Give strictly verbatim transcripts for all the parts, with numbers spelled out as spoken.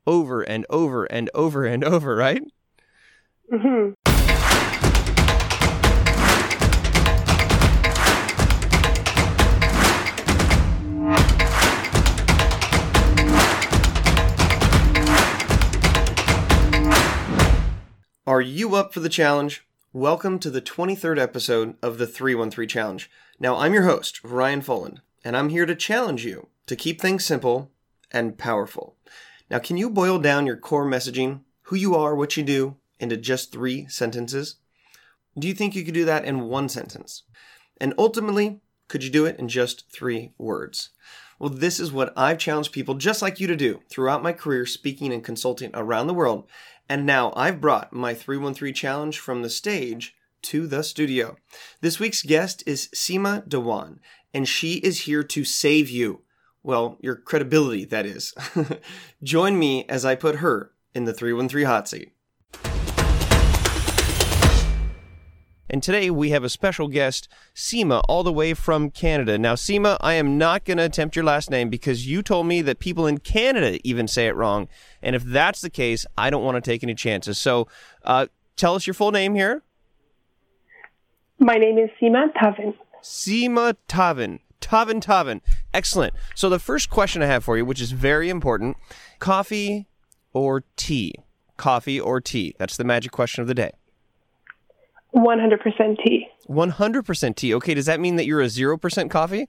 over and over and over and over, right? Mm-hmm. Are you up for the challenge? Welcome to the twenty-third episode of the three one three Challenge. Now, I'm your host, Ryan Foland, and I'm here to challenge you to keep things simple and powerful. Now, can you boil down your core messaging, who you are, what you do, into just three sentences? Do you think you could do that in one sentence? And ultimately, could you do it in just three words? Well, this is what I've challenged people just like you to do throughout my career speaking and consulting around the world. And now I've brought my three one three challenge from the stage to the studio. This week's guest is Seema Dewan, and she is here to save you. Well, your credibility, that is. Join me as I put her in the three one three hot seat. And today we have a special guest, Seema, all the way from Canada. Now, Seema, I am not going to attempt your last name because you told me that people in Canada even say it wrong. And if that's the case, I don't want to take any chances. So uh, tell us your full name here. My name is Seema Tavin. Seema Tavin. Tavin Tavin. Excellent. So the first question I have for you, which is very important, coffee or tea? Coffee or tea? That's the magic question of the day. one hundred percent tea. one hundred percent tea. Okay, does that mean that you're a zero percent coffee?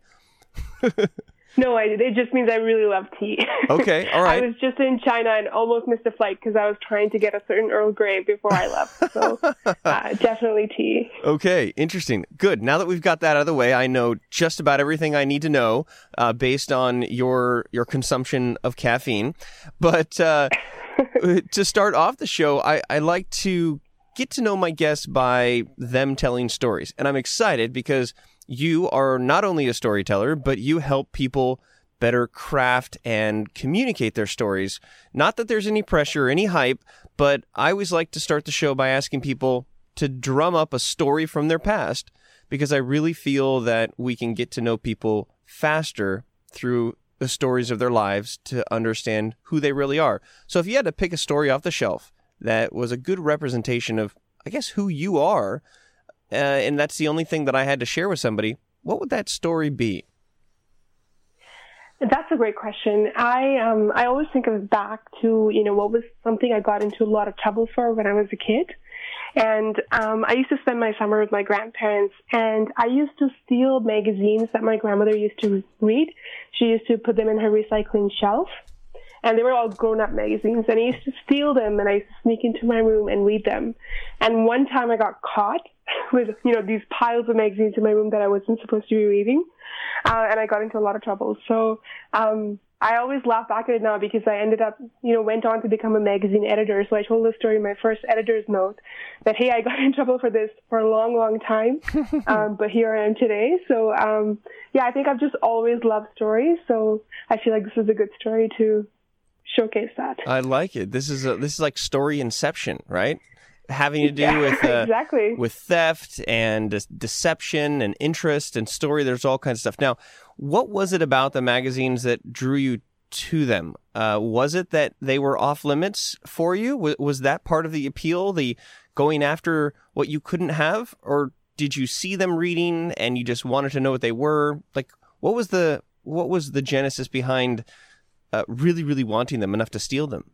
No, I, it just means I really love tea. Okay, all right. I was just in China and almost missed a flight because I was trying to get a certain Earl Grey before I left. So uh, definitely tea. Okay, interesting. Good. Now that we've got that out of the way, I know just about everything I need to know uh, based on your your consumption of caffeine. But uh, to start off the show, I, I like to get to know my guests by them telling stories. And I'm excited because you are not only a storyteller, but you help people better craft and communicate their stories. Not that there's any pressure or any hype, but I always like to start the show by asking people to drum up a story from their past because I really feel that we can get to know people faster through the stories of their lives to understand who they really are. So if you had to pick a story off the shelf that was a good representation of, I guess, who you are, uh, and that's the only thing that I had to share with somebody, what would that story be? That's a great question. I um I always think of back to, you know, what was something I got into a lot of trouble for when I was a kid. And um, I used to spend my summer with my grandparents, and I used to steal magazines that my grandmother used to read. She used to put them in her recycling shelf. And they were all grown-up magazines, and I used to steal them, and I used to sneak into my room and read them. And one time I got caught with, you know, these piles of magazines in my room that I wasn't supposed to be reading, uh, and I got into a lot of trouble. So um, I always laugh back at it now because I ended up, you know, went on to become a magazine editor. So I told the story in my first editor's note that, hey, I got in trouble for this for a long, long time, um, but here I am today. So, um, yeah, I think I've just always loved stories, so I feel like this is a good story to showcase that. I like it. This is a, this is like story inception, right? Having to do yeah, with uh, exactly. with theft and de- deception and interest and story. There's all kinds of stuff. Now, what was it about the magazines that drew you to them? Uh, was it that they were off limits for you? Was, was that part of the appeal, the going after what you couldn't have? Or did you see them reading and you just wanted to know what they were? Like, what was the what was the genesis behind Uh, really, really wanting them enough to steal them?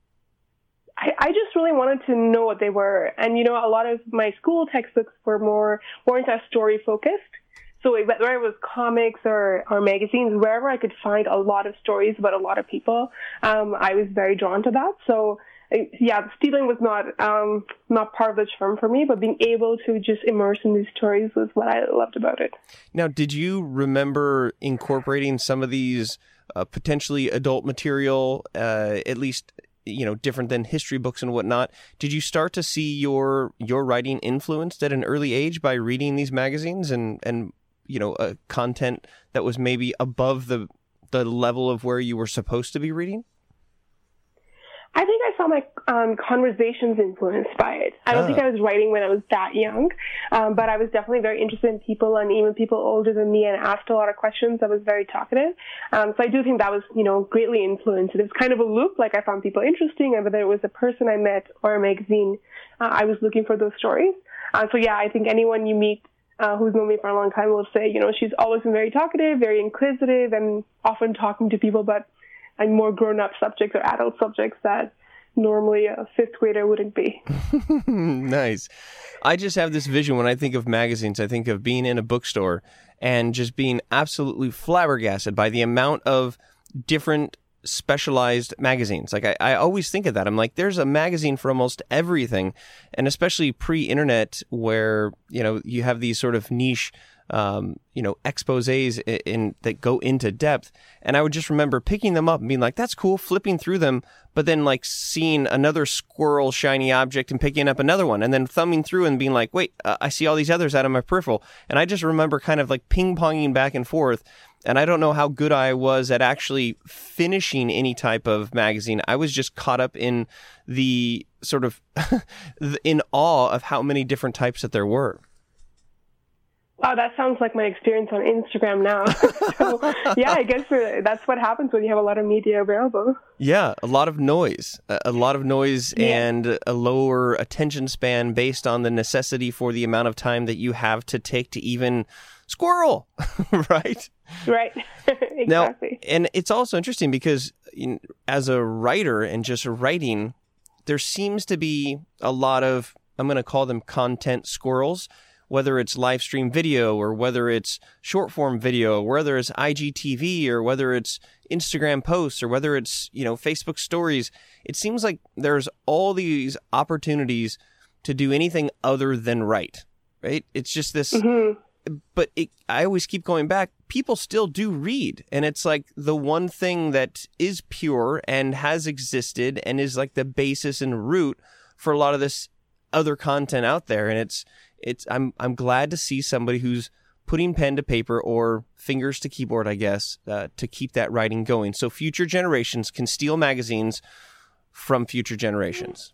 I, I just really wanted to know what they were. And, you know, a lot of my school textbooks were more, weren't as story focused. So whether it was comics or, or magazines, wherever I could find a lot of stories about a lot of people, um, I was very drawn to that. So, yeah, stealing was not um, not part of the charm for me, but being able to just immerse in these stories was what I loved about it. Now, did you remember incorporating some of these Uh, potentially adult material, uh, at least, you know, different than history books and whatnot? Did you start to see your your writing influenced at an early age by reading these magazines and, and you know, uh, content that was maybe above the the level of where you were supposed to be reading? I think I I saw my um, conversations influenced by it. I don't Ah. think I was writing when I was that young, um, but I was definitely very interested in people, and even people older than me, and asked a lot of questions. I was very talkative. Um, so I do think that was, you know, greatly influenced. It was kind of a loop. Like, I found people interesting, and whether it was a person I met or a magazine, uh, I was looking for those stories. Uh, so yeah, I think anyone you meet uh, who's known me for a long time will say, you know, she's always been very talkative, very inquisitive, and often talking to people about like more grown-up subjects or adult subjects that normally a fifth grader wouldn't be. Nice. I just have this vision when I think of magazines. I think of being in a bookstore and just being absolutely flabbergasted by the amount of different specialized magazines. Like, I, I always think of that. I'm like, there's a magazine for almost everything, and especially pre-internet, where, you know, you have these sort of niche um, you know, exposés in, in that go into depth. And I would just remember picking them up and being like, that's cool, flipping through them, but then like seeing another squirrel shiny object and picking up another one, and then thumbing through and being like, wait, uh, I see all these others out of my peripheral. And I just remember kind of like ping-ponging back and forth. And I don't know how good I was at actually finishing any type of magazine. I was just caught up in the sort of in awe of how many different types that there were. Wow, that sounds like my experience on Instagram now. So, yeah, I guess uh, that's what happens when you have a lot of media available. Yeah, a lot of noise, a, a lot of noise yeah. and a lower attention span based on the necessity for the amount of time that you have to take to even squirrel, right? Right, exactly. Now, and it's also interesting because in, as a writer and just writing, there seems to be a lot of, I'm going to call them content squirrels, whether it's live stream video or whether it's short form video, whether it's I G T V or whether it's Instagram posts or whether it's, you know, Facebook stories. It seems like there's all these opportunities to do anything other than write, right? It's just this, mm-hmm. but it, I always keep going back. People still do read. And it's like the one thing that is pure and has existed and is like the basis and root for a lot of this other content out there. And it's, It's I'm I'm glad to see somebody who's putting pen to paper or fingers to keyboard, I guess, uh, to keep that writing going. So future generations can steal magazines from future generations.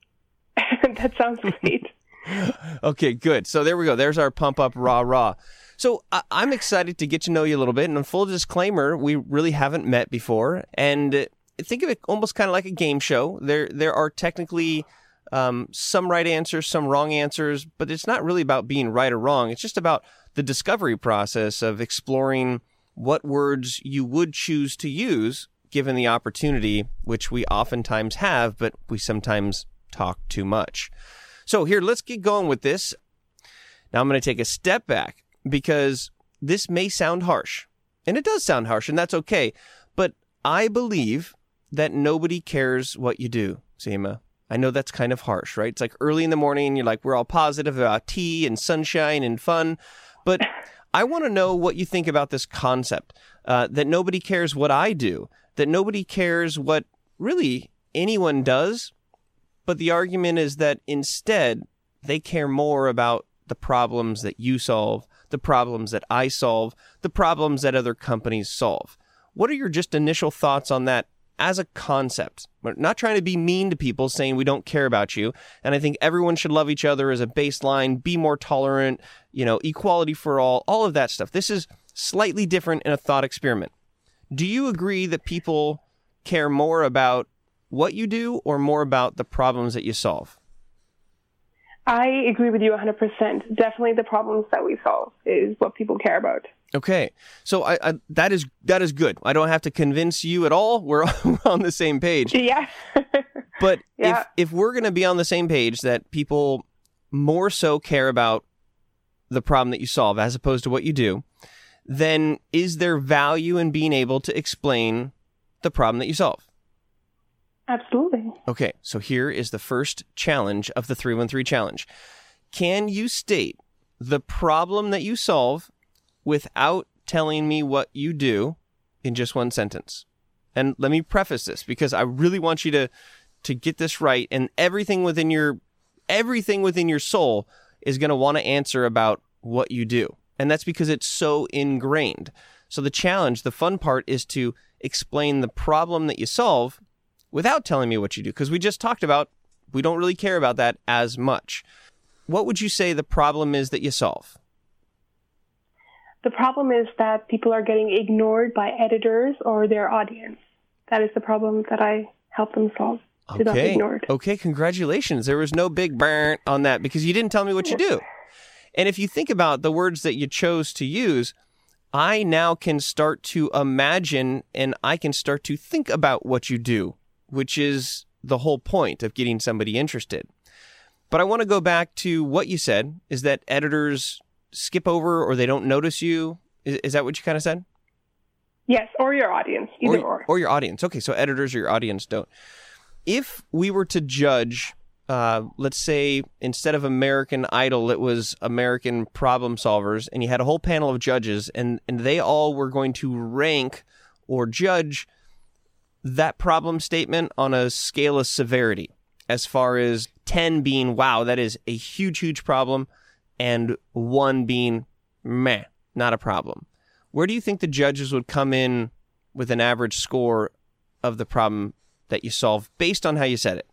That sounds great. Okay, good. So there we go. There's our pump up rah rah. So I- I'm excited to get to know you a little bit. And in full disclaimer, we really haven't met before. And think of it almost kind of like a game show. There there are technically Um, some right answers, some wrong answers, but it's not really about being right or wrong. It's just about the discovery process of exploring what words you would choose to use given the opportunity, which we oftentimes have, but we sometimes talk too much. So here, let's get going with this. Now I'm going to take a step back because this may sound harsh, and it does sound harsh, and that's okay. But I believe that nobody cares what you do, Seema. I know that's kind of harsh, right? It's like early in the morning and you're like, we're all positive about tea and sunshine and fun. But I want to know what you think about this concept, uh, that nobody cares what I do, that nobody cares what really anyone does. But the argument is that instead, they care more about the problems that you solve, the problems that I solve, the problems that other companies solve. What are your just initial thoughts on that as a concept? We're not trying to be mean to people saying we don't care about you. And I think everyone should love each other as a baseline, be more tolerant, you know, equality for all, all of that stuff. This is slightly different in a thought experiment. Do you agree that people care more about what you do or more about the problems that you solve? I agree with you one hundred percent. Definitely the problems that we solve is what people care about. Okay, so I, I, that is that is good. I don't have to convince you at all. We're, we're on the same page. Yeah. But yeah. if if we're going to be on the same page, that people more so care about the problem that you solve as opposed to what you do, then is there value in being able to explain the problem that you solve? Absolutely. Okay, so here is the first challenge of the three one three challenge. Can you state the problem that you solve without telling me what you do in just one sentence? And let me preface this because I really want you to to get this right, and everything within your everything within your soul is going to want to answer about what you do. And that's because it's so ingrained. So the challenge, the fun part is to explain the problem that you solve without telling me what you do? Because we just talked about we don't really care about that as much. What would you say the problem is that you solve? The problem is that people are getting ignored by editors or their audience. That is the problem that I help them solve. To not be Okay. ignored. Okay, congratulations. There was no big burn on that because you didn't tell me what you do. And if you think about the words that you chose to use, I now can start to imagine and I can start to think about what you do, which is the whole point of getting somebody interested. But I want to go back to what you said, is that editors skip over or they don't notice you. Is, is that what you kind of said? Yes, or your audience, either or, or. or your audience. Okay, so editors or your audience don't. If we were to judge, uh, let's say instead of American Idol, it was American Problem Solvers, and you had a whole panel of judges, and, and they all were going to rank or judge that problem statement on a scale of severity, as far as ten being, wow, that is a huge, huge problem, and one being, meh, not a problem. Where do you think the judges would come in with an average score of the problem that you solve based on how you said it?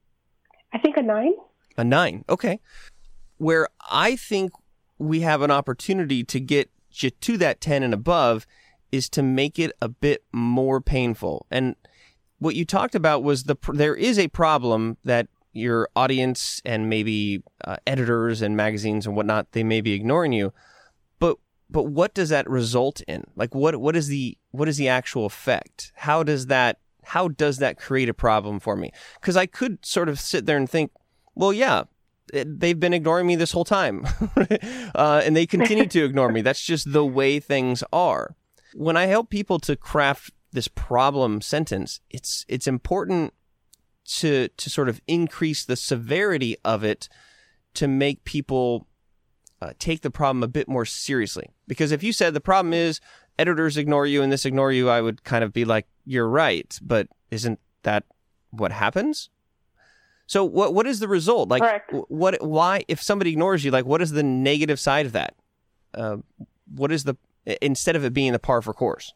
I think a nine. A nine. Okay. Where I think we have an opportunity to get you to that ten and above is to make it a bit more painful. And what you talked about was the there is a problem that your audience and maybe uh, editors and magazines and whatnot, they may be ignoring you. But but what does that result in? Like what what is the what is the actual effect? How does that How does that create a problem for me? Because I could sort of sit there and think, well, yeah, it, they've been ignoring me this whole time. uh, and they continue to ignore me. That's just the way things are. When I help people to craft this problem sentence, it's it's important to to sort of increase the severity of it to make people uh, take the problem a bit more seriously. Because if you said the problem is editors ignore you and this ignore you, I would kind of be like, you're right, but isn't that what happens? So what what is the result? Like, Correct. what, why, if somebody ignores you, like, what is the negative side of that? Uh, what is the, instead of it being the par for course?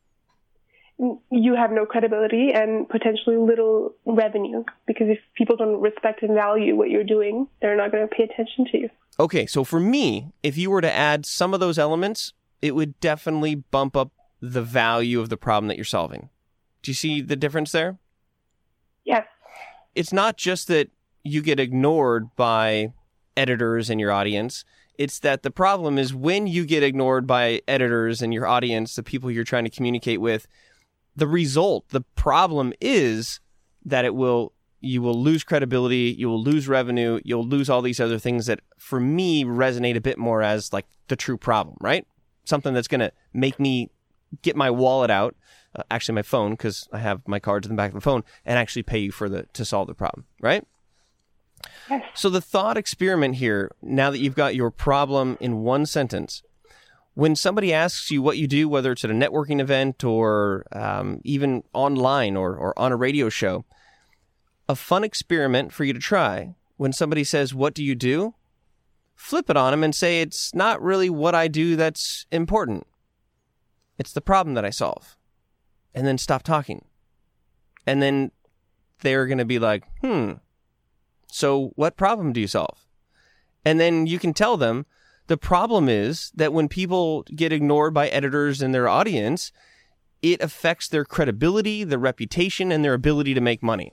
You have no credibility and potentially little revenue, because if people don't respect and value what you're doing, they're not going to pay attention to you. Okay, so for me, if you were to add some of those elements, it would definitely bump up the value of the problem that you're solving. Do you see the difference there? Yes. It's not just that you get ignored by editors and your audience. It's that the problem is when you get ignored by editors and your audience, the people you're trying to communicate with, the result, the problem is that it will, you will lose credibility, you will lose revenue, you'll lose all these other things that for me resonate a bit more as like the true problem, right? Something that's going to make me get my wallet out, uh, actually my phone, because I have my cards in the back of the phone, and actually pay you for the to solve the problem, right? Yes. So the thought experiment here, now that you've got your problem in one sentence, when somebody asks you what you do, whether it's at a networking event or um, even online or, or on a radio show, a fun experiment for you to try, when somebody says, what do you do? Flip it on them and say, it's not really what I do that's important. It's the problem that I solve. And then stop talking. And then they're going to be like, hmm, so what problem do you solve? And then you can tell them the problem is that when people get ignored by editors and their audience, it affects their credibility, their reputation, and their ability to make money.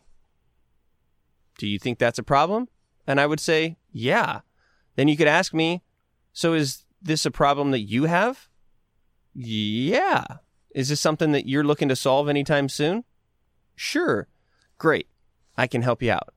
Do you think that's a problem? And I would say, yeah. Then you could ask me, so is this a problem that you have? Yeah. Is this something that you're looking to solve anytime soon? Sure. Great. I can help you out.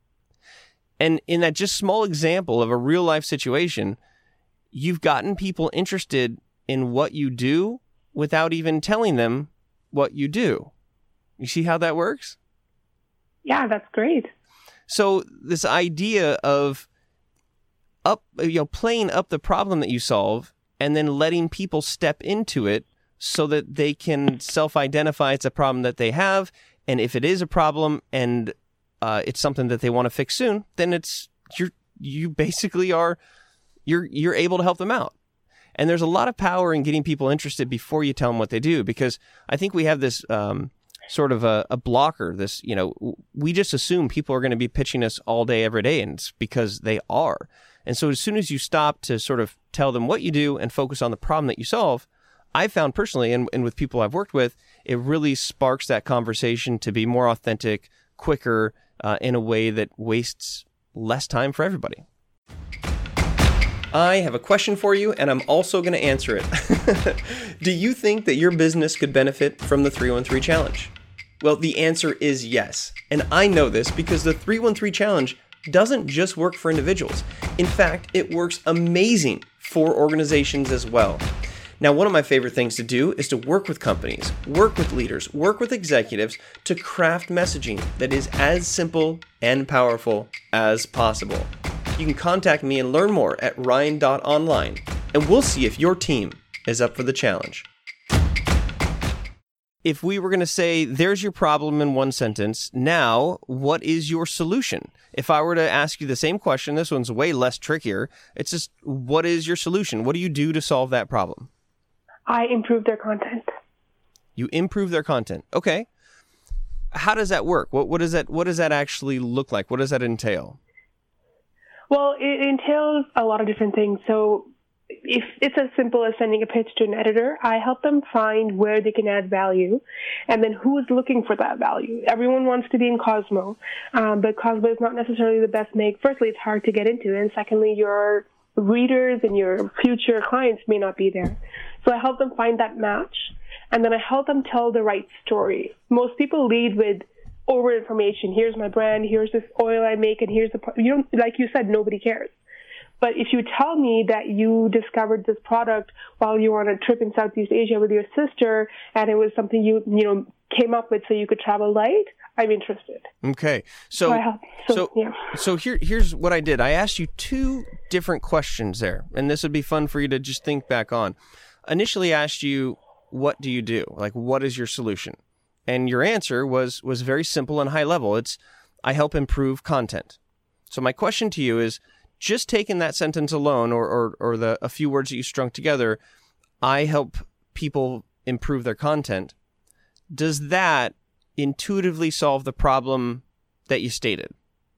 And in that just small example of a real life situation, you've gotten people interested in what you do without even telling them what you do. You see how that works? Yeah, that's great. So this idea of up, you know, playing up the problem that you solve and then letting people step into it so that they can self-identify it's a problem that they have. And if it is a problem and uh, it's something that they want to fix soon, then it's you're you basically are you're you're able to help them out. And there's a lot of power in getting people interested before you tell them what they do, because I think we have this um, sort of a, a blocker. This, you know, we just assume people are going to be pitching us all day, every day, and it's because they are. And so as soon as you stop to sort of tell them what you do and focus on the problem that you solve, I found personally, and, and with people I've worked with, it really sparks that conversation to be more authentic, quicker, uh, in a way that wastes less time for everybody. I have a question for you, and I'm also going to answer it. Do you think that your business could benefit from the three one three Challenge? Well, the answer is yes. And I know this because the three one three Challenge doesn't just work for individuals. In fact, it works amazing for organizations as well. Now, one of my favorite things to do is to work with companies, work with leaders, work with executives to craft messaging that is as simple and powerful as possible. You can contact me and learn more at ryan dot online, and we'll see if your team is up for the challenge. If we were going to say, there's your problem in one sentence, now, what is your solution? If I were to ask you the same question, this one's way less trickier. It's just, what is your solution? What do you do to solve that problem? I improve their content. You improve their content. Okay. How does that work? What, what does that, what does that actually look like? What does that entail? Well, it entails a lot of different things. So if it's as simple as sending a pitch to an editor, I help them find where they can add value and then who is looking for that value. Everyone wants to be in Cosmo, um, but Cosmo is not necessarily the best make. Firstly, it's hard to get into, and secondly, your readers and your future clients may not be there. So I help them find that match, and then I help them tell the right story. Most people lead with over information. Here's my brand, here's this oil I make, and here's the, pro- you don't, like you said, nobody cares. But if you tell me that you discovered this product while you were on a trip in Southeast Asia with your sister, and it was something you, you know, came up with so you could travel light, I'm interested. Okay. So, so, so, so, yeah. so here, here's what I did. I asked you two different questions there, and this would be fun for you to just think back on. Initially I asked you, what do you do? Like, what is your solution? And your answer was was very simple and high level. It's, I help improve content. So my question to you is, just taking that sentence alone, or, or, or the a few words that you strung together, I help people improve their content. Does that intuitively solve the problem that you stated?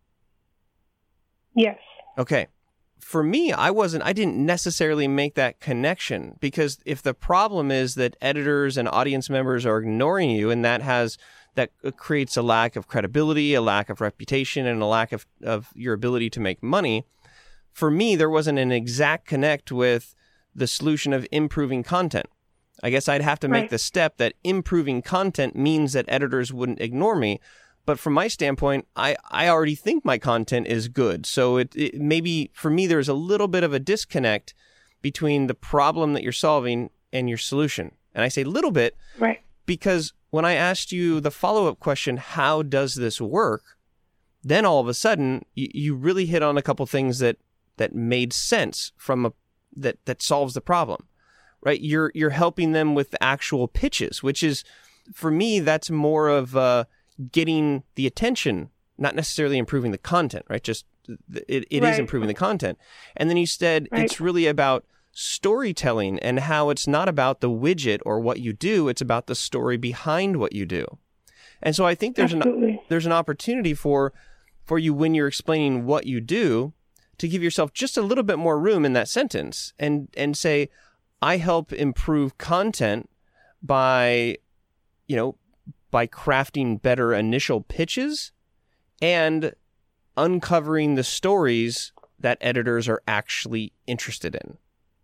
Yes. Okay. For me, I wasn't, I didn't necessarily make that connection, because if the problem is that editors and audience members are ignoring you, and that has, that creates a lack of credibility, a lack of reputation, and a lack of, of your ability to make money, for me, there wasn't an exact connect with the solution of improving content. I guess I'd have to make right. the step that improving content means that editors wouldn't ignore me. But from my standpoint, I, I already think my content is good. So it, it maybe for me, there's a little bit of a disconnect between the problem that you're solving and your solution. And I say little bit right. because when I asked you the follow-up question, how does this work? Then all of a sudden, you, you really hit on a couple things that, that made sense from a that that solves the problem, right? You're you're helping them with the actual pitches, which is, for me, that's more of uh, getting the attention, not necessarily improving the content, right? Just it, it right. is improving the content. And then you said right. it's really about storytelling, and how it's not about the widget or what you do, it's about the story behind what you do. And so I think there's Absolutely. an there's an opportunity for for you, when you're explaining what you do, to give yourself just a little bit more room in that sentence and and say, I help improve content by, you know, by crafting better initial pitches and uncovering the stories that editors are actually interested in.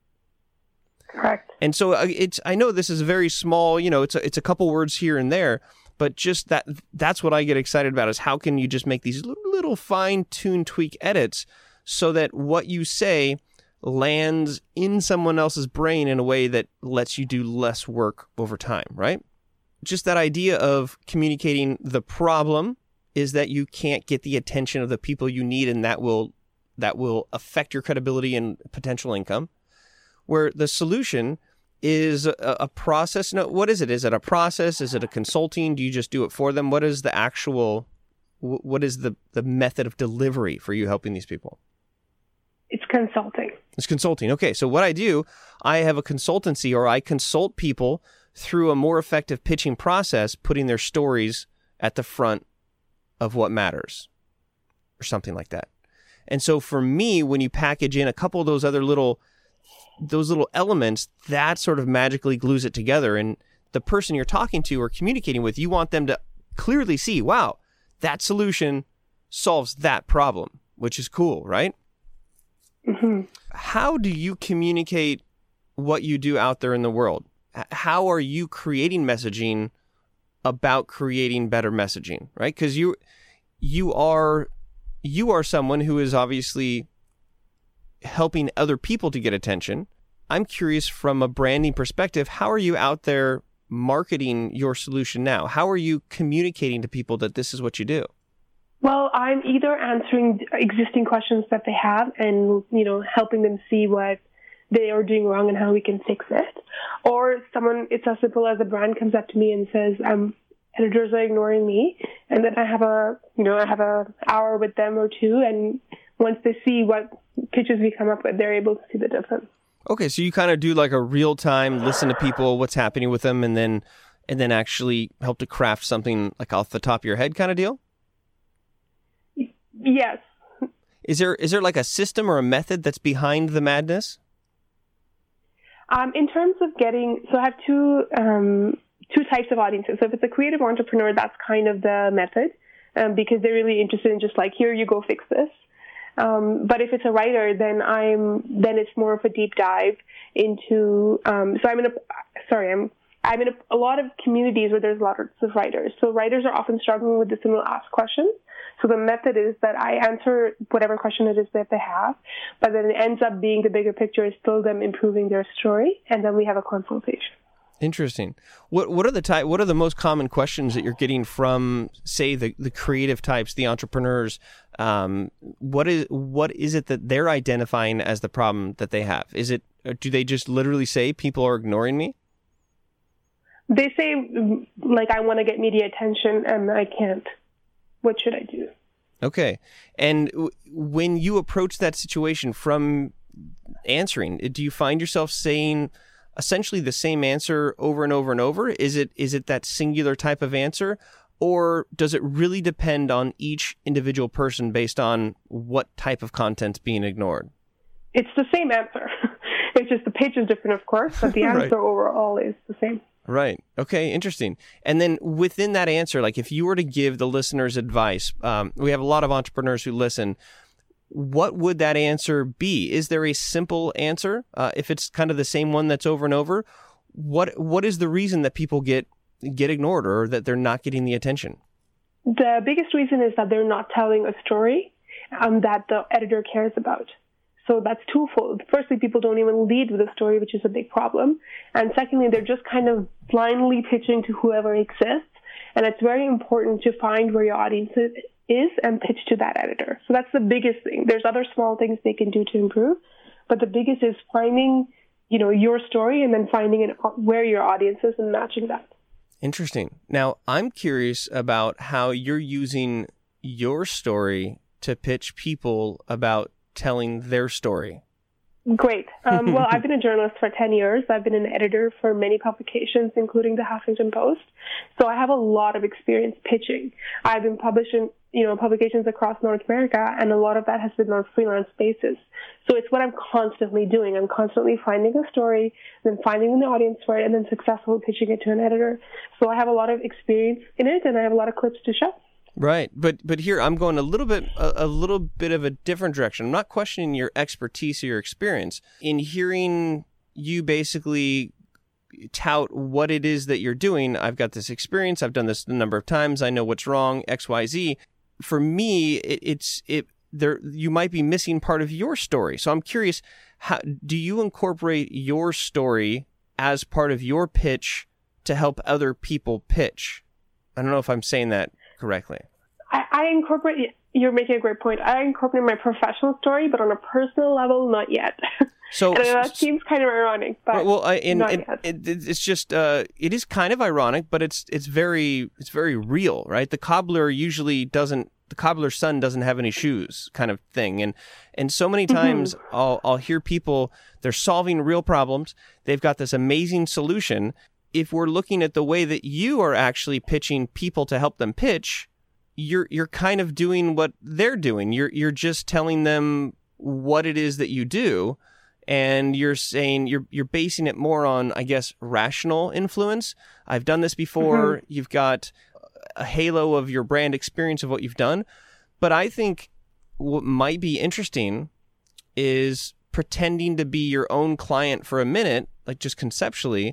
Correct. And so it's, I know this is very small, you know, it's a, it's a couple words here and there, but just that, that's what I get excited about, is how can you just make these little fine-tuned tweak edits so that what you say lands in someone else's brain in a way that lets you do less work over time, right? Just that idea of communicating the problem is that you can't get the attention of the people you need, and that will that will affect your credibility and potential income. Where the solution is a, a process. No, what is it? Is it a process? Is it a consulting? Do you just do it for them? What is the actual, what is the, the method of delivery for you helping these people? It's consulting. It's consulting. Okay. So what I do, I have a consultancy, or I consult people through a more effective pitching process, putting their stories at the front of what matters or something like that. And so for me, when you package in a couple of those other little, those little elements, that sort of magically glues it together. And the person you're talking to or communicating with, you want them to clearly see, wow, that solution solves that problem, which is cool, right? Mm-hmm. How do you communicate what you do out there in the world? How are you creating messaging about creating better messaging, right? Because you you are you are someone who is obviously helping other people to get attention. I'm curious from a branding perspective, how are you out there marketing your solution now? How are you communicating to people that this is what you do? Well, I'm either answering existing questions that they have and, you know, helping them see what they are doing wrong and how we can fix it. Or someone, it's as simple as a brand comes up to me and says, um, editors are ignoring me. And then I have a, you know, I have a hour with them or two. And once they see what pitches we come up with, they're able to see the difference. Okay. So you kind of do like a real time, listen to people, what's happening with them, and then, and then actually help to craft something like off the top of your head kind of deal? Yes. Is there, is there like a system or a method that's behind the madness? Um, in terms of getting, so I have two um, two types of audiences. So if it's a creative entrepreneur, that's kind of the method um, because they're really interested in just like, here you go, fix this. Um, but if it's a writer, then I'm then it's more of a deep dive into. Um, so I'm in a sorry, I'm I'm in a, a lot of communities where there's lots of writers. So writers are often struggling with this and will ask questions. So the method is that I answer whatever question it is that they have, but then it ends up being the bigger picture is still them improving their story, and then we have a consultation. Interesting. What what are the type? What are the most common questions that you're getting from, say, the, the creative types, the entrepreneurs? Um, what is what is it that they're identifying as the problem that they have? Is it do they just literally say people are ignoring me? They say like I want to get media attention and I can't. What should I do? Okay. And w- when you approach that situation from answering, do you find yourself saying essentially the same answer over and over and over? Is it is it that singular type of answer? Or does it really depend on each individual person based on what type of content's being ignored? It's the same answer. It's just the pitch is different, of course, but the answer right. overall is the same. Right. Okay. Interesting. And then within that answer, like if you were to give the listeners advice, um, we have a lot of entrepreneurs who listen. What would that answer be? Is there a simple answer? Uh, if it's kind of the same one that's over and over, what what is the reason that people get get ignored or that they're not getting the attention? The biggest reason is that they're not telling a story um, that the editor cares about. So that's twofold. Firstly, people don't even lead with a story, which is a big problem. And secondly, they're just kind of blindly pitching to whoever exists. And it's very important to find where your audience is and pitch to that editor. So that's the biggest thing. There's other small things they can do to improve. But the biggest is finding, you know, your story and then finding an, where your audience is and matching that. Interesting. Now, I'm curious about how you're using your story to pitch people about telling their story. Great. Um, well, I've been a journalist for ten years. I've been an editor for many publications, including the Huffington Post. So I have a lot of experience pitching. I've been publishing, you know, publications across North America, and a lot of that has been on a freelance basis. So it's what I'm constantly doing. I'm constantly finding a story, then finding the audience for it, and then successfully pitching it to an editor. So I have a lot of experience in it, and I have a lot of clips to show. Right, but but here I'm going a little bit a, a little bit of a different direction. I'm not questioning your expertise or your experience. In hearing you basically tout what it is that you're doing, I've got this experience. I've done this a number of times. I know what's wrong. X, Y, Z. For me, it, it's it there. You might be missing part of your story. So I'm curious, how do you incorporate your story as part of your pitch to help other people pitch? I don't know if I'm saying that correctly. I, I incorporate, you're making a great point. I incorporate my professional story, but on a personal level, not yet. So and that seems kind of ironic, but well, I, and, not and, yet. It, it's just, uh, it is kind of ironic, but it's it's very it's very real, right? The cobbler usually doesn't, the cobbler's son doesn't have any shoes, kind of thing, and and so many times I'll I'll hear people, they're solving real problems, they've got this amazing solution, if we're looking at the way that you are actually pitching people to help them pitch, you're you're kind of doing what they're doing. You're you're just telling them what it is that you do, and you're saying you're you're basing it more on, I guess, rational influence. I've done this before. Mm-hmm. You've got a halo of your brand experience of what you've done. But I think what might be interesting is pretending to be your own client for a minute, like just conceptually.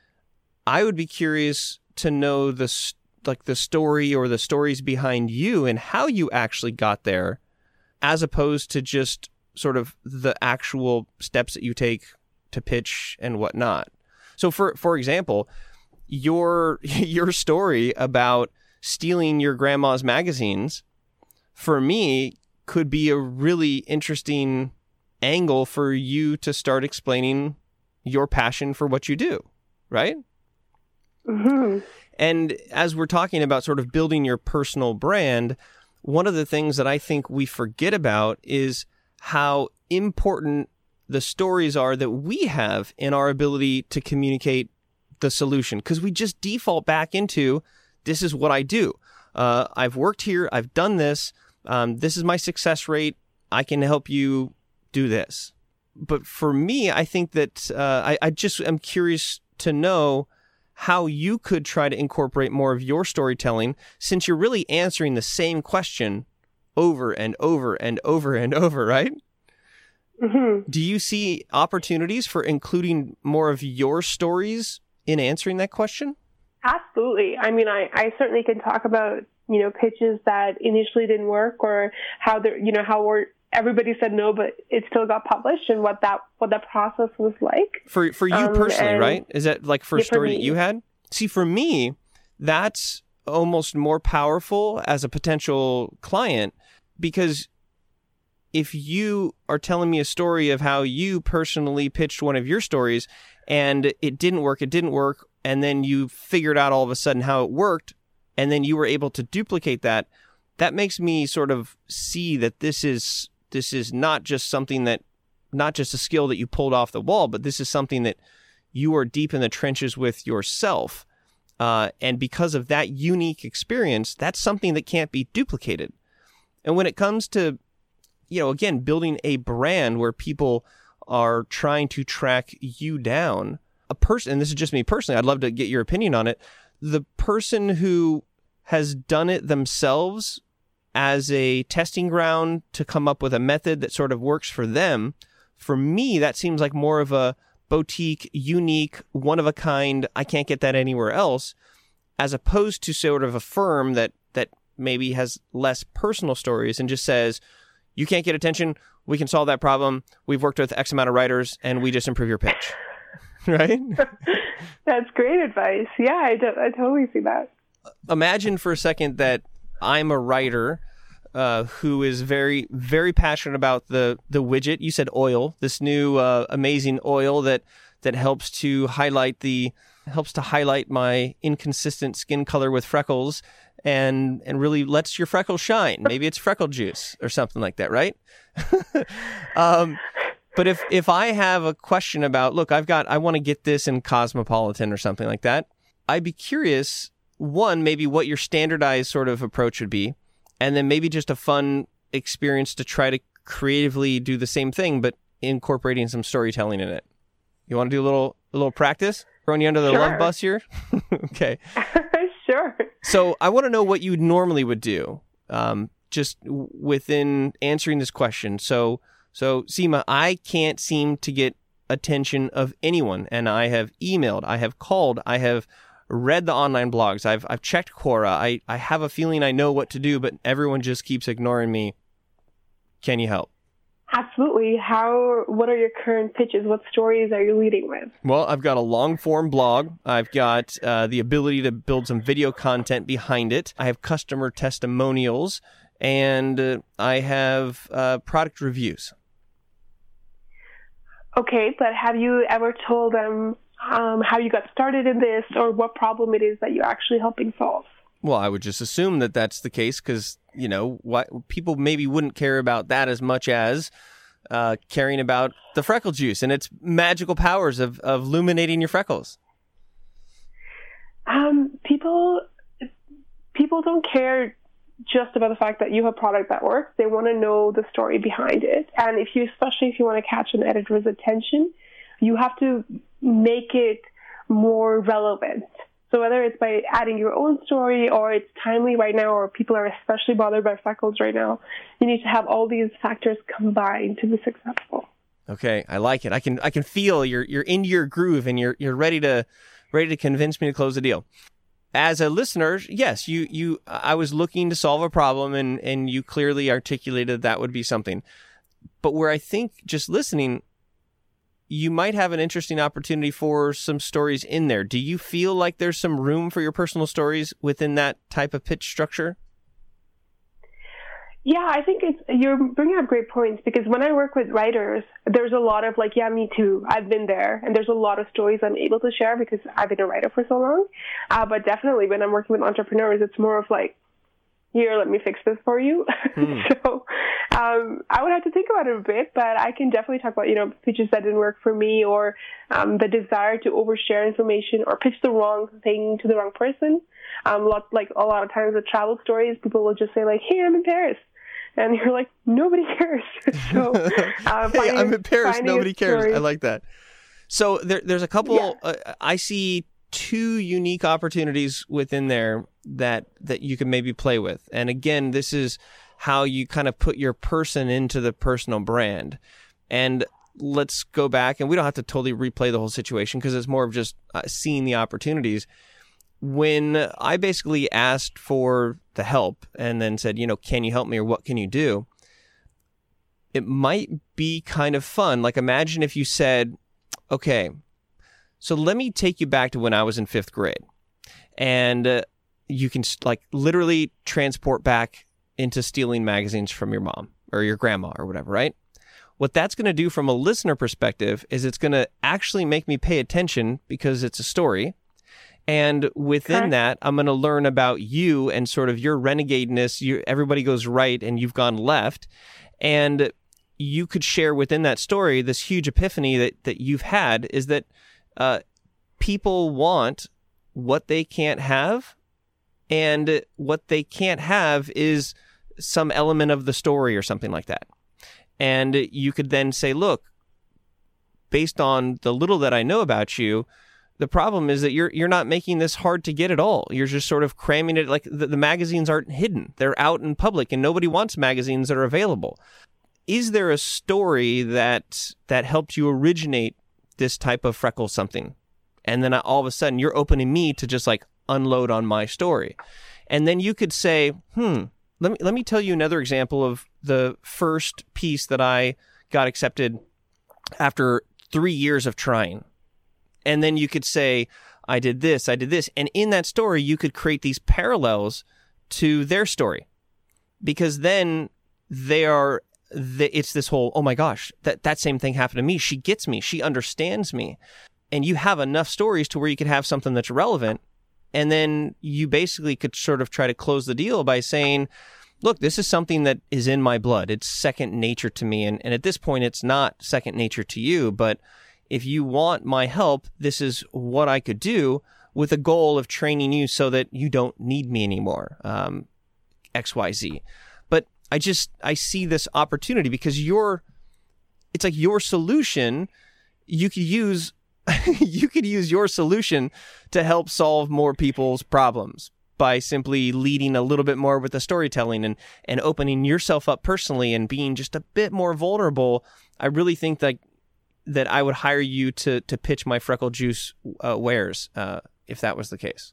I would be curious to know the like the story or the stories behind you and how you actually got there, as opposed to just sort of the actual steps that you take to pitch and whatnot. So, for for example, your your story about stealing your grandma's magazines, for me, could be a really interesting angle for you to start explaining your passion for what you do, right? Mm-hmm. And as we're talking about sort of building your personal brand, one of the things that I think we forget about is how important the stories are that we have in our ability to communicate the solution. Because we just default back into, this is what I do. Uh, I've worked here. I've done this. Um, this is my success rate. I can help you do this. But for me, I think that uh, I, I just am curious to know how you could try to incorporate more of your storytelling, since you're really answering the same question over and over and over and over, right? Mm-hmm. Do you see opportunities for including more of your stories in answering that question? Absolutely. I mean, I, I certainly can talk about, you know, pitches that initially didn't work, or how they're, you know, how we're, everybody said no, but it still got published, and what that what that process was like. For for you um, personally, right? Is that like first yeah, story that you had? See, for me, that's almost more powerful as a potential client, because if you are telling me a story of how you personally pitched one of your stories and it didn't work, it didn't work, and then you figured out all of a sudden how it worked, and then you were able to duplicate that, that makes me sort of see that this is this is not just something that, not just a skill that you pulled off the wall, but this is something that you are deep in the trenches with yourself. Uh, and because of that unique experience, that's something that can't be duplicated. And when it comes to, you know, again, building a brand where people are trying to track you down, a person, and this is just me personally, I'd love to get your opinion on it, the person who has done it themselves as a testing ground to come up with a method that sort of works for them, for me, that seems like more of a boutique, unique, one of a kind, I can't get that anywhere else, as opposed to sort of a firm that, that maybe has less personal stories and just says, you can't get attention, we can solve that problem, we've worked with X amount of writers, and we just improve your pitch. Right? That's great advice. Yeah, I, do, I totally see that. Imagine for a second that I'm a writer uh, who is very, very passionate about the the widget. You said oil, this new uh, amazing oil that that helps to highlight the helps to highlight my inconsistent skin color with freckles, and and really lets your freckles shine. Maybe it's freckle juice or something like that, right? um, but if if I have a question about, look, I've got I want to get this in Cosmopolitan or something like that, I'd be curious. One, maybe what your standardized sort of approach would be, and then maybe just a fun experience to try to creatively do the same thing, but incorporating some storytelling in it. You want to do a little a little practice? Throwing you under the Sure. love bus here? Okay. Sure. So I want to know what you normally would do, um, just w- within answering this question. So, so Seema, I can't seem to get attention of anyone, and I have emailed, I have called, I have read the online blogs. I've I've checked Quora. I, I have a feeling I know what to do, but everyone just keeps ignoring me. Can you help? Absolutely. How? What are your current pitches? What stories are you leading with? Well, I've got a long form blog. I've got uh, the ability to build some video content behind it. I have customer testimonials, and uh, I have uh, product reviews. Okay, but have you ever told them um, how you got started in this, or what problem it is that you're actually helping solve? Well, I would just assume that that's the case because, you know, what people maybe wouldn't care about that as much as uh, caring about the freckle juice and its magical powers of, of illuminating your freckles. Um, people people don't care just about the fact that you have a product that works. They want to know the story behind it. And if you, especially if you want to catch an editor's attention, you have to make it more relevant. So whether it's by adding your own story or it's timely right now or people are especially bothered by freckles right now, you need to have all these factors combined to be successful. Okay, I like it. I can I can feel you're you're into your groove and you're you're ready to ready to convince me to close the deal. As a listener, yes, you you I was looking to solve a problem and and you clearly articulated that would be something. But where I think just listening, you might have an interesting opportunity for some stories in there. Do you feel like there's some room for your personal stories within that type of pitch structure? Yeah, I think it's, you're bringing up great points, because when I work with writers, there's a lot of like, yeah, me too, I've been there. And there's a lot of stories I'm able to share because I've been a writer for so long. Uh, but definitely when I'm working with entrepreneurs, it's more of like, here, let me fix this for you. Mm. so um, I would have to think about it a bit, but I can definitely talk about, you know, pitches that didn't work for me, or um, the desire to overshare information or pitch the wrong thing to the wrong person. Um, lot, like a lot of times with travel stories, people will just say like, hey, I'm in Paris. And you're like, nobody cares. so uh, hey, I'm in Paris, nobody cares. Story. I like that. So there, there's a couple, yeah. uh, I see two unique opportunities within there that that you can maybe play with. And again, this is how you kind of put your person into the personal brand. And let's go back, and we don't have to totally replay the whole situation because it's more of just uh, seeing the opportunities. When I basically asked for the help and then said, you know, can you help me or what can you do? It might be kind of fun. Like imagine if you said, okay, so let me take you back to when I was in fifth grade, and uh, you can like literally transport back into stealing magazines from your mom or your grandma or whatever, right? What that's going to do from a listener perspective is it's going to actually make me pay attention because it's a story. And within okay. that, I'm going to learn about you and sort of your renegadeness. You, everybody goes right and you've gone left. And you could share within that story this huge epiphany that, that you've had is that uh, people want what they can't have. And what they can't have is some element of the story or something like that. And you could then say, look, based on the little that I know about you, the problem is that you're you're not making this hard to get at all. You're just sort of cramming it. Like the, the magazines aren't hidden. They're out in public, and nobody wants magazines that are available. Is there a story that that helped you originate this type of freckle something? And then all of a sudden you're opening me to just like unload on my story. And then you could say, hmm, let me let me tell you another example of the first piece that I got accepted after three years of trying. And then you could say, I did this, I did this. And in that story, you could create these parallels to their story. Because then they are, it's this whole, oh my gosh, that, that same thing happened to me. She gets me. She understands me. And you have enough stories to where you could have something that's relevant. And then you basically could sort of try to close the deal by saying, look, this is something that is in my blood. It's second nature to me. And, and at this point, it's not second nature to you, but if you want my help, this is what I could do with a goal of training you so that you don't need me anymore, um, X Y Z. But I just, I see this opportunity because your, it's like your solution, you could use, you could use your solution to help solve more people's problems by simply leading a little bit more with the storytelling and, and opening yourself up personally and being just a bit more vulnerable. I really think that that I would hire you to to pitch my Freckle Juice uh, wares, uh, if that was the case.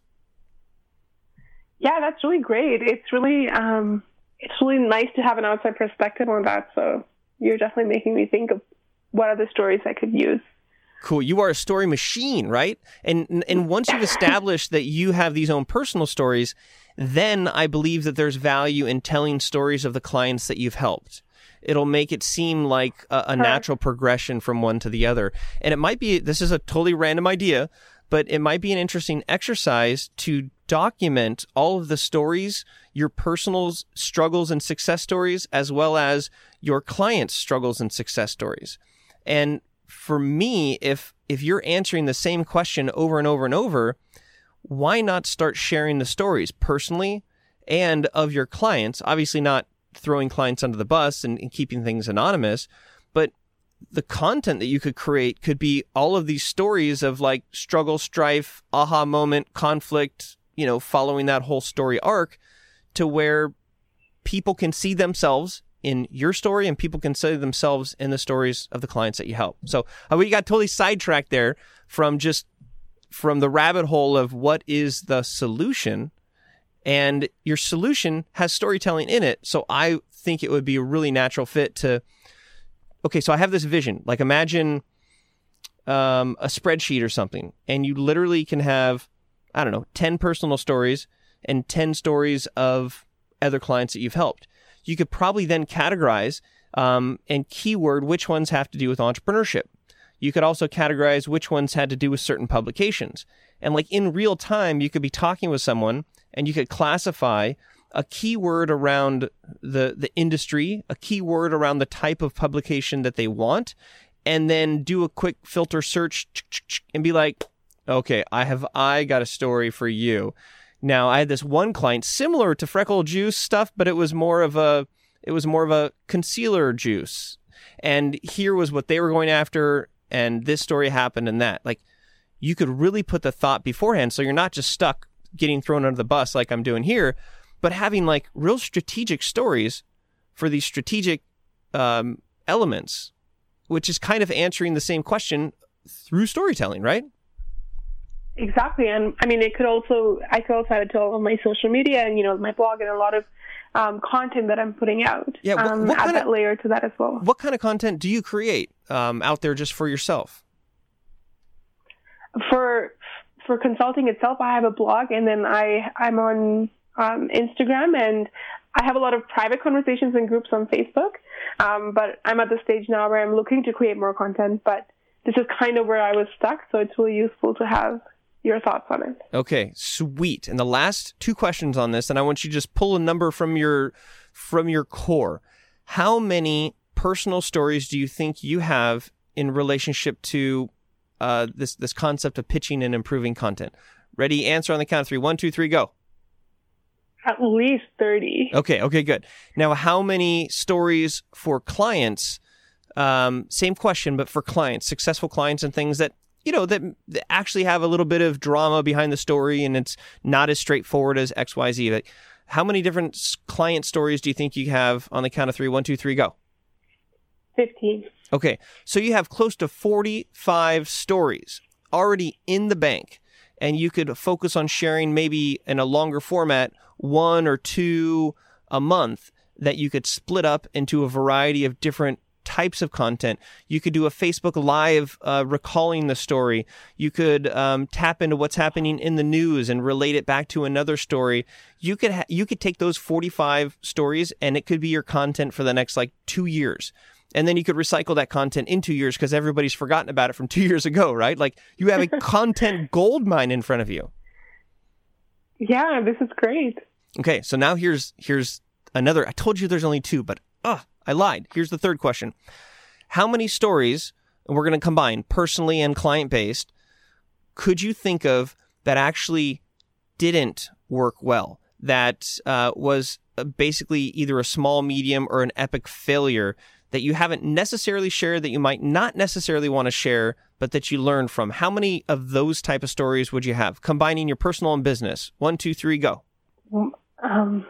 Yeah, that's really great. It's really um, it's really nice to have an outside perspective on that. So you're definitely making me think of what other stories I could use. Cool. You are a story machine, right? And and once you've established that you have these own personal stories, then I believe that there's value in telling stories of the clients that you've helped. It'll make it seem like a, a natural progression from one to the other. And it might be, this is a totally random idea, but it might be an interesting exercise to document all of the stories, your personal struggles and success stories, as well as your clients' struggles and success stories. And for me, if if you're answering the same question over and over and over, why not start sharing the stories personally and of your clients? Obviously not throwing clients under the bus and, and keeping things anonymous, but the content that you could create could be all of these stories of like struggle, strife, aha moment, conflict, you know, following that whole story arc to where people can see themselves in your story and people can see themselves in the stories of the clients that you help. So uh, we got totally sidetracked there from just from the rabbit hole of what is the solution. And your solution has storytelling in it. So I think it would be a really natural fit to, okay, so I have this vision. Like imagine um, a spreadsheet or something, and you literally can have, I don't know, ten personal stories and ten stories of other clients that you've helped. You could probably then categorize um, and keyword which ones have to do with entrepreneurship. You could also categorize which ones had to do with certain publications. And like in real time, you could be talking with someone and you could classify a keyword around the, the industry, a keyword around the type of publication that they want, and then do a quick filter search and be like, okay, I have, I got a story for you. Now, I had this one client similar to Freckle Juice stuff, but it was more of a, it was more of a concealer juice. And here was what they were going after, and this story happened and that. Like, you could really put the thought beforehand, so you're not just stuck getting thrown under the bus like I'm doing here, but having like real strategic stories for these strategic um, elements, which is kind of answering the same question through storytelling, right? Exactly. And I mean, it could also, I could also add it to all of my social media and, you know, my blog and a lot of um, content that I'm putting out. Yeah, what, um, what add kind that of, layer to that as well. What kind of content do you create um, out there just for yourself? For for consulting itself, I have a blog, and then I, I'm on um, Instagram, and I have a lot of private conversations and groups on Facebook. Um, but I'm at the stage now where I'm looking to create more content, but this is kind of where I was stuck, so it's really useful to have your thoughts on it. Okay, sweet. And the last two questions on this, and I want you to just pull a number from your from your core. How many personal stories do you think you have in relationship to uh, this this concept of pitching and improving content? Ready? Answer on the count of three. One, two, three, go. At least thirty. Okay, okay, good. Now, how many stories for clients? Um, same question, but for clients, successful clients and things that, you know, that, that actually have a little bit of drama behind the story and it's not as straightforward as X Y Z. Like, how many different client stories do you think you have on the count of three? One, two, three, go. fifteen. Okay, so you have close to forty-five stories already in the bank, and you could focus on sharing maybe in a longer format, one or two a month that you could split up into a variety of different types of content. You could do a Facebook Live uh, recalling the story. You could um, tap into what's happening in the news and relate it back to another story. You could ha- you could take those forty-five stories and it could be your content for the next like two years. And then you could recycle that content in two years because everybody's forgotten about it from two years ago, right? Like you have a content gold mine in front of you. Yeah, this is great. Okay, so now here's here's another. I told you there's only two, but ah, I lied. Here's the third question. How many stories, and we're going to combine personally and client-based, could you think of that actually didn't work well, that uh, was basically either a small, medium, or an epic failure that you haven't necessarily shared, that you might not necessarily want to share, but that you learned from? How many of those type of stories would you have, combining your personal and business? One, two, three, go. Um, um,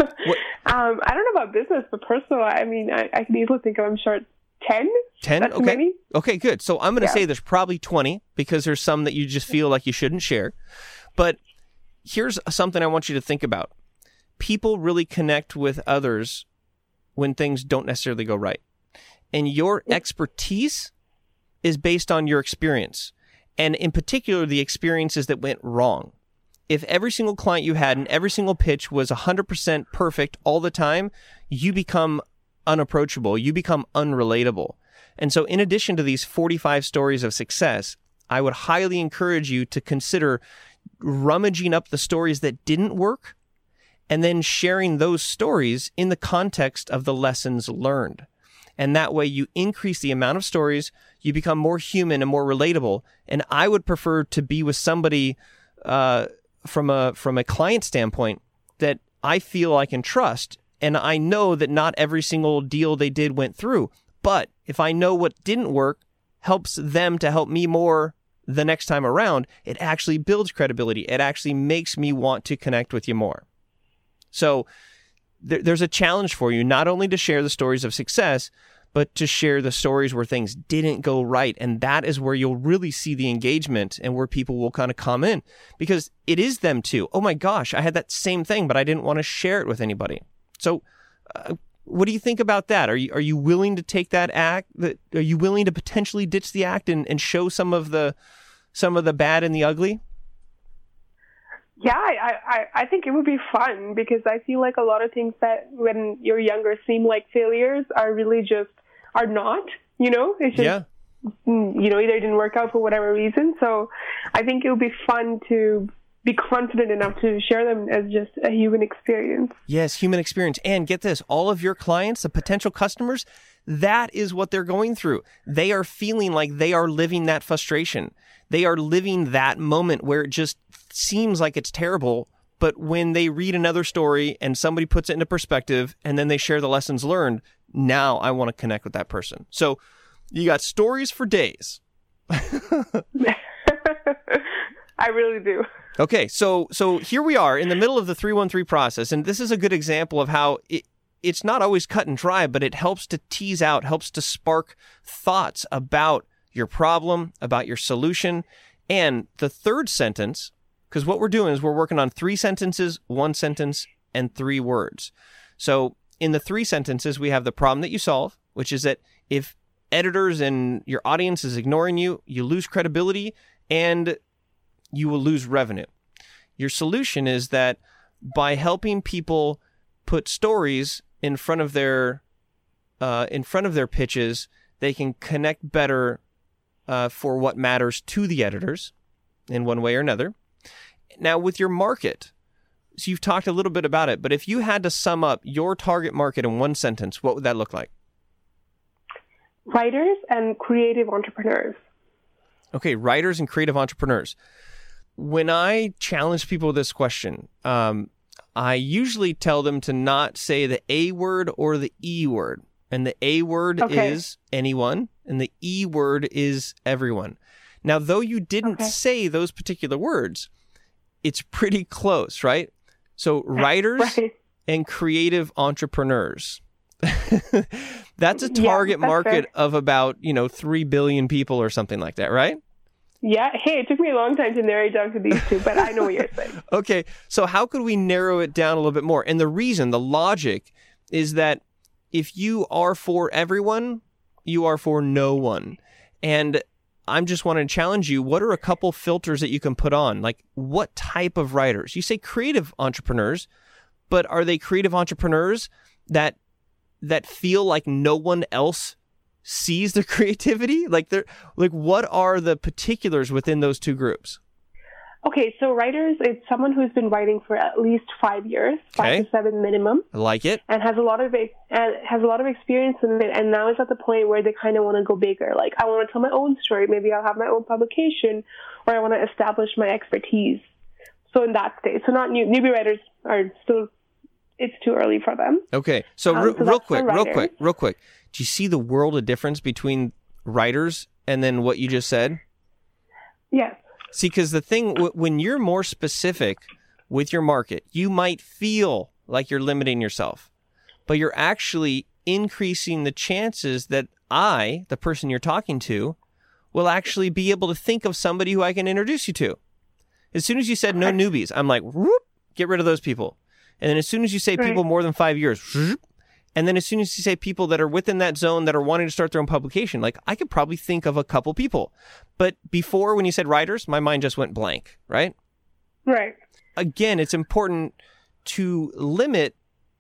I don't know about business, but personal, I mean, I, I can easily think of, I'm sure, ten. ten? That's okay. Many. Okay, good. So I'm going to Yeah. say there's probably twenty because there's some that you just feel like you shouldn't share. But here's something I want you to think about. People really connect with others when things don't necessarily go right. And your expertise is based on your experience. And in particular, the experiences that went wrong. If every single client you had and every single pitch was one hundred percent perfect all the time, you become unapproachable. You become unrelatable. And so in addition to these forty-five stories of success, I would highly encourage you to consider rummaging up the stories that didn't work and then sharing those stories in the context of the lessons learned. And that way you increase the amount of stories, you become more human and more relatable. And I would prefer to be with somebody uh, from a from a client standpoint that I feel I can trust, and I know that not every single deal they did went through. But if I know what didn't work helps them to help me more the next time around, it actually builds credibility. It actually makes me want to connect with you more. So there, there's a challenge for you, not only to share the stories of success, but to share the stories where things didn't go right. And that is where you'll really see the engagement and where people will kind of come in, because it is them too. Oh my gosh, I had that same thing, but I didn't want to share it with anybody. So uh, what do you think about that? Are you are you willing to take that act? That are you willing to potentially ditch the act and, and show some of the some of the bad and the ugly? Yeah, I, I, I think it would be fun, because I feel like a lot of things that when you're younger seem like failures are really just are not, you know, it's just, yeah. you know, either it didn't work out for whatever reason. So I think it would be fun to be confident enough to share them as just a human experience. Yes, human experience. And get this, all of your clients, the potential customers, that is what they're going through. They are feeling like they are living that frustration. They are living that moment where it just seems like it's terrible. But when they read another story and somebody puts it into perspective and then they share the lessons learned, now I want to connect with that person. So you got stories for days. I really do. Okay, so so here we are in the middle of the three one three process, and this is a good example of how it, it's not always cut and dry, but it helps to tease out, helps to spark thoughts about your problem, about your solution. And the third sentence, because what we're doing is we're working on three sentences, one sentence, and three words. So in the three sentences, we have the problem that you solve, which is that if editors and your audience is ignoring you, you lose credibility and you will lose revenue. Your solution is that by helping people put stories in front of their uh, in front of their pitches, they can connect better uh, for what matters to the editors in one way or another. Now, with your market, so you've talked a little bit about it, but if you had to sum up your target market in one sentence, what would that look like? Writers and creative entrepreneurs. Okay, writers and creative entrepreneurs. When I challenge people with this question, um, I usually tell them to not say the A word or the E word. And the A word okay. is anyone, and the E word is everyone. Now, though you didn't okay. say those particular words, it's pretty close, right? So writers right. and creative entrepreneurs. That's a target yeah, that's market fair. Of about, you know, three billion people or something like that, right? Yeah. Hey, it took me a long time to narrow it down to these two, but I know what you're saying. Okay. So how could we narrow it down a little bit more? And the reason, the logic is that if you are for everyone, you are for no one. And I'm just wanting to challenge you. What are a couple filters that you can put on? Like, what type of writers? You say creative entrepreneurs, but are they creative entrepreneurs that that feel like no one else sees their creativity? Like, they're like, what are the particulars within those two groups? Okay, so writers, it's someone who's been writing for at least five years, five okay. to seven minimum. I like it. And has a lot of and has a lot of experience in it, and now is at the point where they kind of want to go bigger. Like, I want to tell my own story. Maybe I'll have my own publication, or I want to establish my expertise. So in that stage, so not new, newbie writers are still, it's too early for them. Okay, so, um, re- so real quick, real quick, real quick. Do you see the world of difference between writers and then what you just said? Yes. See, because the thing, w- when you're more specific with your market, you might feel like you're limiting yourself, but you're actually increasing the chances that I, the person you're talking to, will actually be able to think of somebody who I can introduce you to. As soon as you said no newbies, I'm like, whoop, get rid of those people. And then as soon as you say right. people more than five years, whoop, and then as soon as you say people that are within that zone that are wanting to start their own publication, like, I could probably think of a couple people. But before, when you said writers, my mind just went blank, right? Right. Again, it's important to limit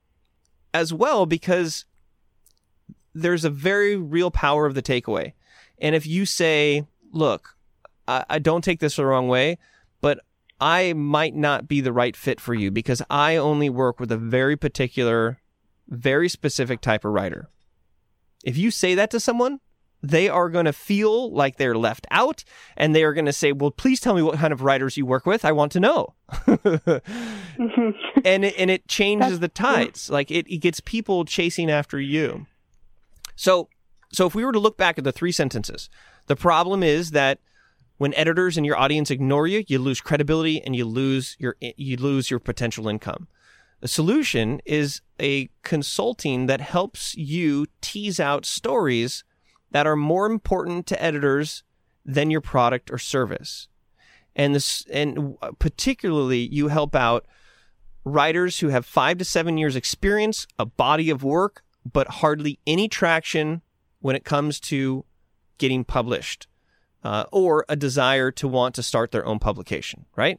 as well, because there's a very real power of the takeaway. And if you say, look, I, I don't take this the wrong way, but I might not be the right fit for you because I only work with a very particular, very specific type of writer. If you say that to someone, they are going to feel like they're left out, and they are going to say, well, please tell me what kind of writers you work with. I want to know. mm-hmm. And it, and it changes That's the tides. True. Like it, it gets people chasing after you. So, so if we were to look back at the three sentences, the problem is that when editors and your audience ignore you, you lose credibility and you lose your, you lose your potential income. The solution is a consulting that helps you tease out stories that are more important to editors than your product or service. And this, and particularly you help out writers who have five to seven years experience, a body of work, but hardly any traction when it comes to getting published, uh, or a desire to want to start their own publication, right?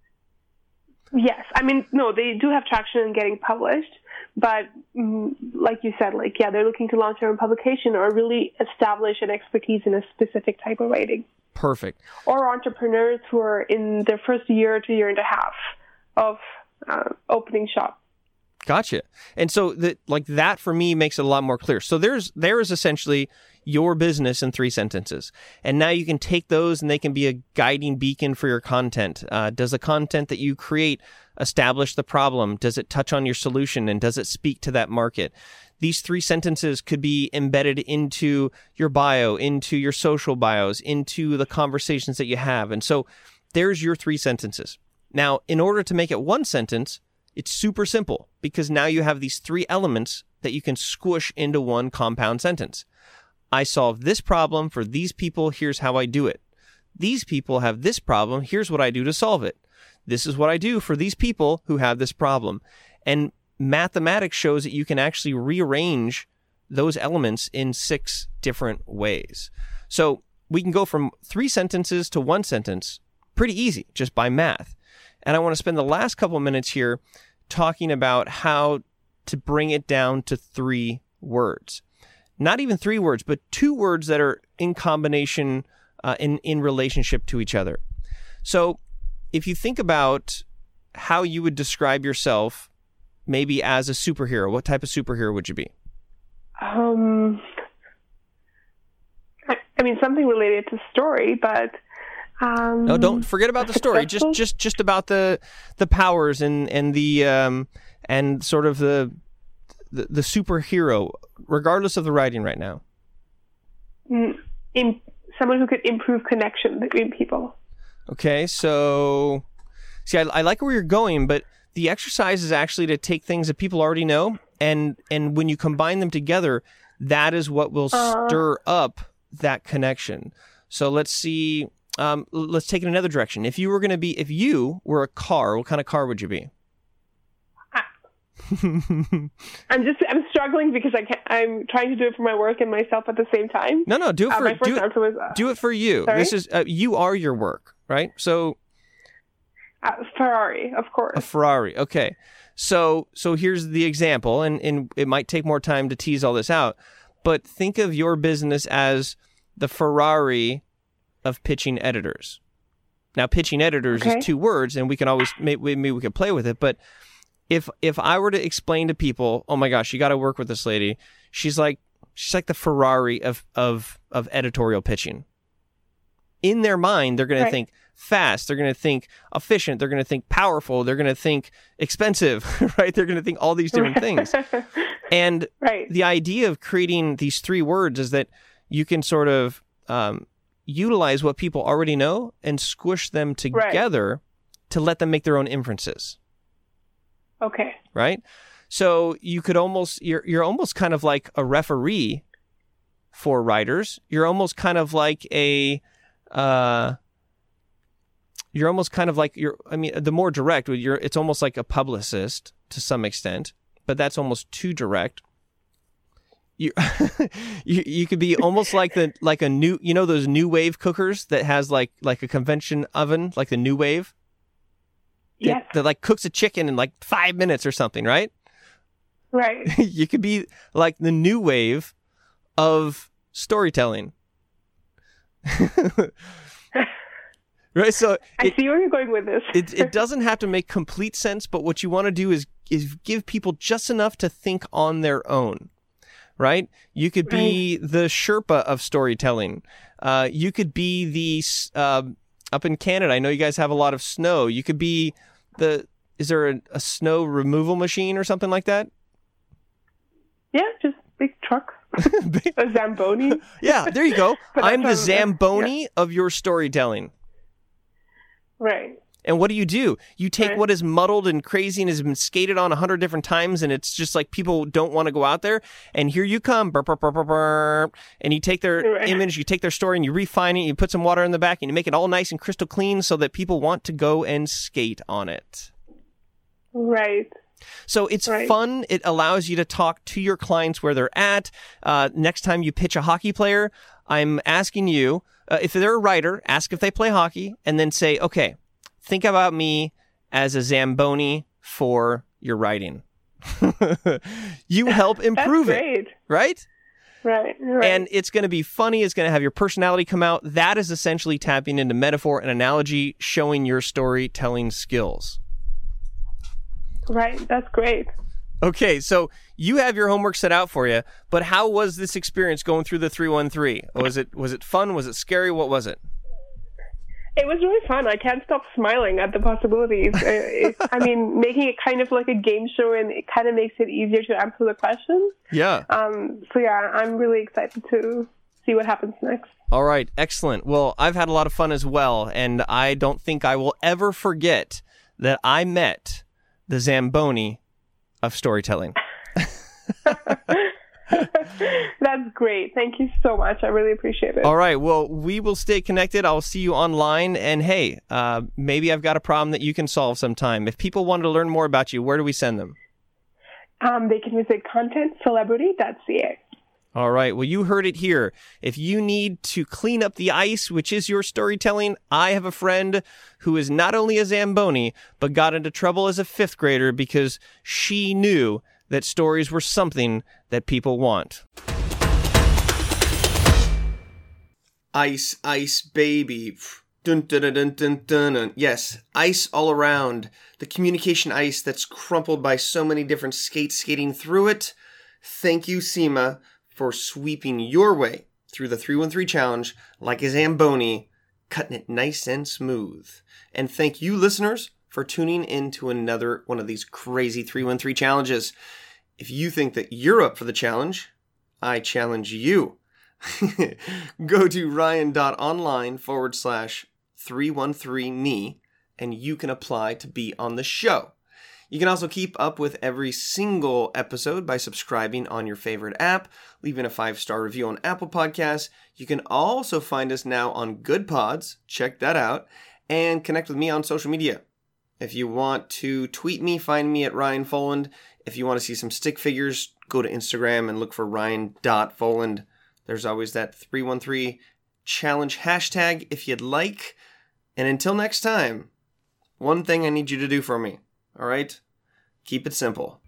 Yes. I mean, no, they do have traction in getting published, but mm, like you said, like, yeah, they're looking to launch their own publication or really establish an expertise in a specific type of writing. Perfect. Or entrepreneurs who are in their first year to year and a half of uh, opening shop. Gotcha. And so that, like that for me makes it a lot more clear. So there's, there is essentially your business in three sentences. And now you can take those and they can be a guiding beacon for your content. Uh, does the content that you create establish the problem? Does it touch on your solution? And does it speak to that market? These three sentences could be embedded into your bio, into your social bios, into the conversations that you have. And so there's your three sentences. Now, in order to make it one sentence, it's super simple because now you have these three elements that you can squish into one compound sentence. I solve this problem for these people. Here's how I do it. These people have this problem. Here's what I do to solve it. This is what I do for these people who have this problem. And mathematics shows that you can actually rearrange those elements in six different ways. So we can go from three sentences to one sentence pretty easy just by math. And I want to spend the last couple of minutes here talking about how to bring it down to three words. Not even three words, but two words that are in combination, uh, in, in relationship to each other. So if you think about how you would describe yourself, maybe as a superhero, what type of superhero would you be? Um, I, I mean, something related to story, but... Um, no, don't forget about the story. Just, just, just about the the powers and and the um and sort of the, the the superhero, regardless of the writing right now. In someone who could improve connection between people. Okay, so see, I, I like where you're going, but the exercise is actually to take things that people already know, and and when you combine them together, that is what will uh, stir up that connection. So let's see. Um, let's take it another direction. If you were going to be, if you were a car, what kind of car would you be? I'm just, I'm struggling because I can't, I'm trying to do it for my work and myself at the same time. No, no, do it for, uh, my first do, answer was, uh, do it for you. Sorry? This is, uh, you are your work, right? So. Uh, Ferrari, of course. A Ferrari. Okay. So, so here's the example, and, and it might take more time to tease all this out, but think of your business as the Ferrari of pitching editors. Now, pitching editors okay. is two words, and we can always maybe, maybe we could play with it. But if if I were to explain to people, oh my gosh, you got to work with this lady. She's like she's like the Ferrari of of of editorial pitching. In their mind, they're going right. to think fast. They're going to think efficient. They're going to think powerful. They're going to think expensive. Right? They're going to think all these different things. And right. the idea of creating these three words is that you can sort of um, utilize what people already know and squish them together right. to let them make their own inferences. Okay. Right? So you could almost, you're you're almost kind of like a referee for writers. You're almost kind of like a, uh, you're almost kind of like, you're, I mean, the more direct, you're, it's almost like a publicist to some extent, but that's almost too direct. You, you you could be almost like the like a new, you know, those new wave cookers that has like like a convention oven, like the new wave. Yes. That, that like cooks a chicken in like five minutes or something, right? Right. You could be like the new wave of storytelling. Right. So I it, see where you're going with this. it it doesn't have to make complete sense, but what you want to do is is give people just enough to think on their own. right? You could be the Sherpa of storytelling. Uh, you could be the, uh, up in Canada, I know you guys have a lot of snow. You could be the, is there a, a snow removal machine or something like that? Yeah, just big trucks. A Zamboni. Yeah, there you go. I'm the um, Zamboni yeah. of your storytelling. Right. And what do you do? You take Right. what is muddled and crazy and has been skated on a hundred different times, and it's just like people don't want to go out there. And here you come, burp, burp, burp, burp, burp, and you take their Right. image, you take their story, and you refine it. You put some water in the back, and you make it all nice and crystal clean, so that people want to go and skate on it. Right. So it's Right. fun. It allows you to talk to your clients where they're at. Uh, next time you pitch a hockey player, I'm asking you, uh, if they're a writer, ask if they play hockey, and then say, okay, think about me as a Zamboni for your writing. You help improve That's it, great. right? Right. Right. And it's going to be funny. It's going to have your personality come out. That is essentially tapping into metaphor and analogy, showing your storytelling skills. Right. That's great. Okay, so you have your homework set out for you, but how was this experience going through the three one three? Was it was it fun? Was it scary? What was it? It was really fun. I can't stop smiling at the possibilities. Uh, it, I mean, making it kind of like a game show, and it kind of makes it easier to answer the questions. Yeah. Um, so yeah, I'm really excited to see what happens next. All right, excellent. Well, I've had a lot of fun as well, and I don't think I will ever forget that I met the Zamboni of storytelling. That's great. Thank you so much. I really appreciate it. All right. Well, we will stay connected. I'll see you online. And hey, uh, maybe I've got a problem that you can solve sometime. If people wanted to learn more about you, where do we send them? Um, they can visit content celebrity dot c a. All right. Well, you heard it here. If you need to clean up the ice, which is your storytelling, I have a friend who is not only a Zamboni, but got into trouble as a fifth grader because she knew that stories were something that people want. Ice, ice, baby. Dun, dun, dun, dun, dun, dun, dun. Yes, ice all around. The communication ice that's crumpled by so many different skates skating through it. Thank you, SEMA, for sweeping your way through the three one three challenge like a Zamboni, cutting it nice and smooth. And thank you, listeners, for tuning in to another one of these crazy three one three challenges. If you think that you're up for the challenge, I challenge you. Go to ryan.online forward slash 313me and you can apply to be on the show. You can also keep up with every single episode by subscribing on your favorite app, leaving a five-star review on Apple Podcasts. You can also find us now on Good Pods, check that out, and connect with me on social media. If you want to tweet me, find me at Ryan Foland. If you want to see some stick figures, go to Instagram and look for ryan dot foland. There's always that three one three challenge hashtag if you'd like. And until next time, one thing I need you to do for me, all right? Keep it simple.